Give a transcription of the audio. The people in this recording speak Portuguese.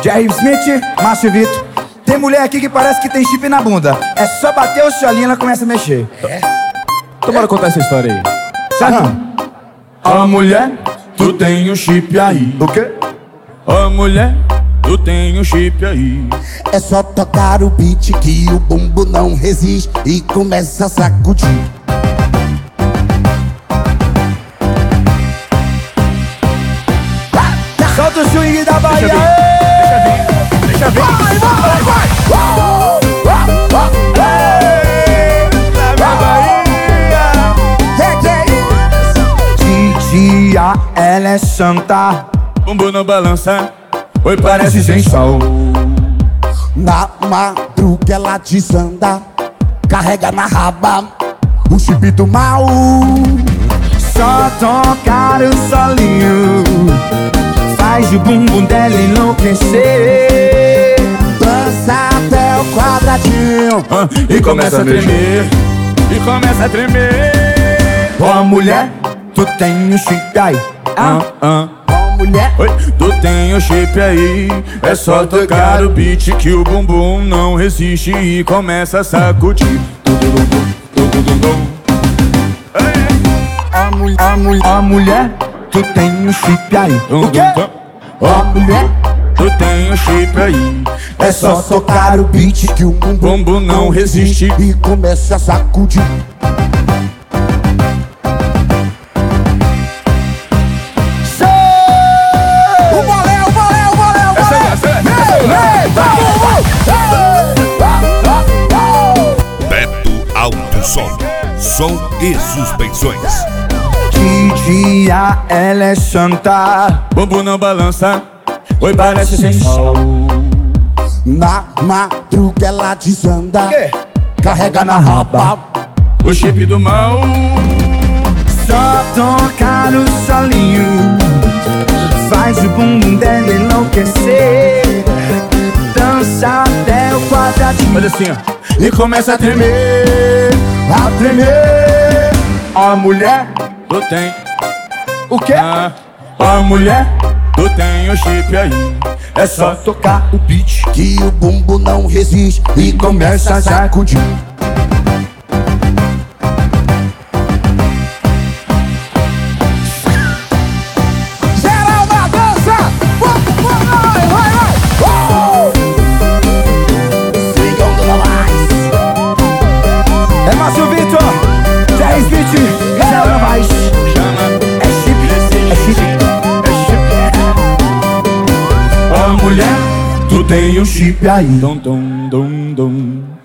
Jerry Smith, Márcio Vitor. Tem mulher aqui que parece que tem chip na bunda. É só bater o cholinho e ela começa a mexer. Então bora contar essa história aí. Certo? Ó mulher, tu tem um chip aí. O quê? Ó mulher, tu tem um chip aí. É só tocar o beat que o bumbo não resiste e começa a sacudir. Solta o swing da Bahia. Deixa vir. Vai, vai, vai. Que é isso? Titia, ela é santa. Bumbum não balança, oi, parece sensual. Na madruga ela desanda, carrega na raba o chip do mal. Só tocar o solinho faz o bumbum dela enlouquecer. Dança até o quadradinho E começa a tremer, e começa a tremer. Ó mulher, tu tem um chip aí. Ó mulher, Oi, tu tem o chip aí. É só tocar o beat que o bumbum não resiste e começa a sacudir. Ó mulher, tu tem um chip aí. O quê? ó mulher, Tu tem o chip aí. é só tocar o beat que o bumbum Bumbum não resiste. e começa a sacudir. O bolé, o bolé, o bolé, o bolé. Beto Alto Som e suspensões. Titia, ela é santa. Bumbum não balança, oi, parece sensual. Na madruga ela desanda, carrega na raba O chip do mal. Só tocar o solinho faz o bumbum dela enlouquecer. Dança até o quadradinho. Olha assim, ó. E começa a tremer, A tremer. Ó mulher, tu tem. o quê? Ó mulher, tu tem o chip aí. É só Tocar o beat que o bumbo não resiste e começa a sacudir. Geral na dança, vai, vai. Sigam do mais. é Márcio Vitor, Jerry Smith, Zé Novaes. chama. É chip, é chip. Ó mulher, Tu tem um chip aí. dom, dom, dom, dom.